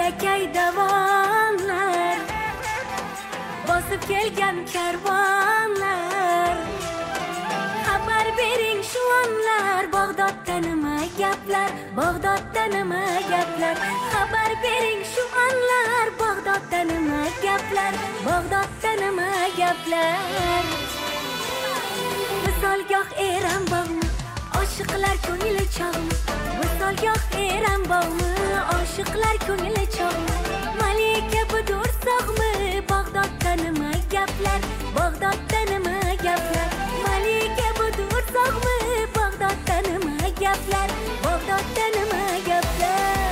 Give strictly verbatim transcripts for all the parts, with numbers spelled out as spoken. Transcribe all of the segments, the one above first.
yo'lakay davonlar, bosib kelgan karvonlar. Xabar bering shu onlar, Bag'dodda nima gaplar, Bag'dodda nima gaplar. Xabar bering shu onlar, Bag'dodda nima gaplar, Bag'dodda nima gaplar. Visolgoh eram bog'mi, oshiqlar ko'ngli chog'mi. Visolgoh eram bog'mi, oshiqlar ko'ngli chog'mi. Malika budur sog'mi, Bag'dodda nima gaplar, Bag'dodda nima gaplar. Malika budur sog'mi, Bag'dodda nima gaplar, Bag'dodda nima gaplar.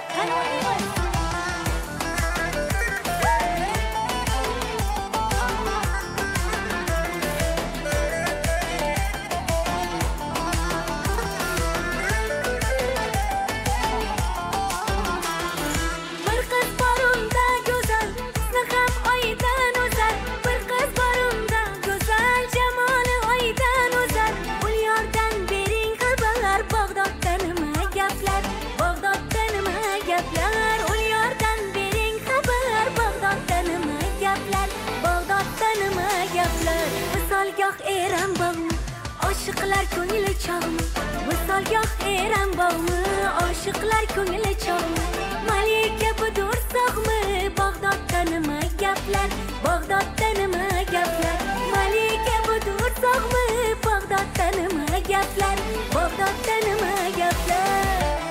Visolgoh eram bog'mi, oshiqlar ko'ngli chog'mi. Visolgoh eram bog'mi, oshiqlar ko'ngli chog'mi. Malika budur sog'mi, Bag'dodda nima gaplar, Bag'dodda nima gaplar. Malika budur sog'mi, Bag'dodda nima gaplar, Bag'dodda nima gaplar.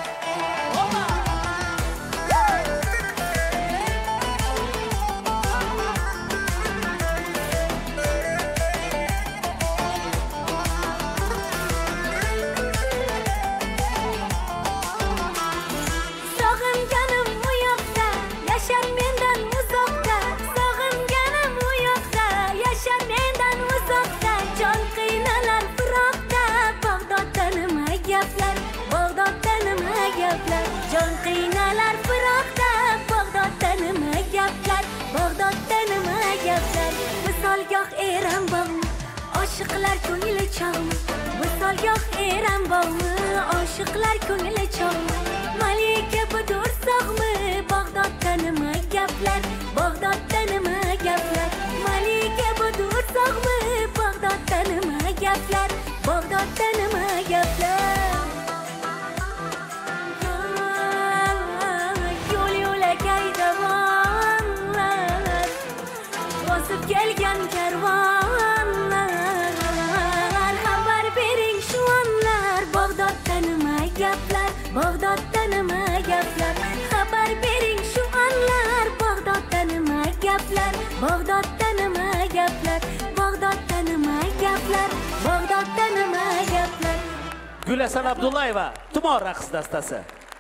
Jon qiynalar firoqda, Bag'dodda nima gaplar, Bag'dodda nima gaplar. Visolgoh eram bog'mi, oshiqlar ko'ngli chog'mi. Visolgoh eram bog'mi, oshiqlar ko'ngli chog'mi. Malika budur sog'mi, Bag'dodda nima gaplar, Bag'dodda nima gaplar. Malika budur sog'mi, Bag'dodda nima gaplar, Bag'dodda nima gaplar. Kelgan karvonlar, xabar bering shu onlar, Bag'dodda nima gaplar, Bag'dodda nima gaplar. Xabar bering shu onlar, Bag'dodda nima gaplar, Bag'dodda nima gaplar, Bag'dodda nima gaplar, Bag'dodda nima gaplar. Gulasan Abdullayeva, Tumor raqs dastasi.